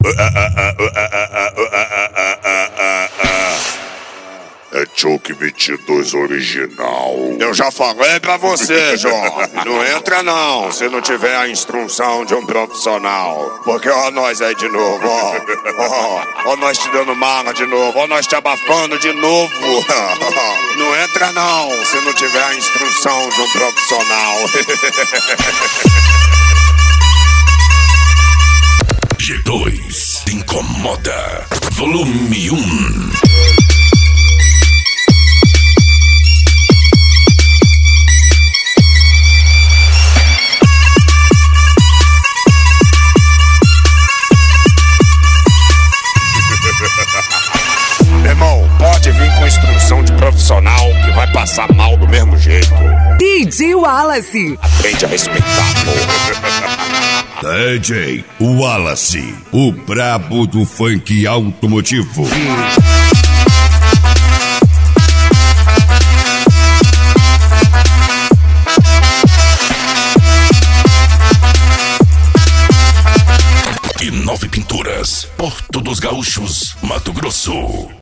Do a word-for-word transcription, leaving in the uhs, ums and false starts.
É Choke vinte e dois original. Eu já falei pra você, Jorge. Não entra não, se não tiver a instrução de um profissional. Porque ó nós aí de novo, ó. Ó, ó nós te dando mala de novo, ó nós te abafando de novo. Não entra não, se não tiver a instrução de um profissional. G dois Incomoda Volume um. Irmão, pode vir com instrução de profissional que vai passar mal do mesmo jeito. D J Wallace. Aprende a respeitar, porra. D J Wallace, o brabo do funk automotivo. E Nove Pinturas, Porto dos Gaúchos, Mato Grosso.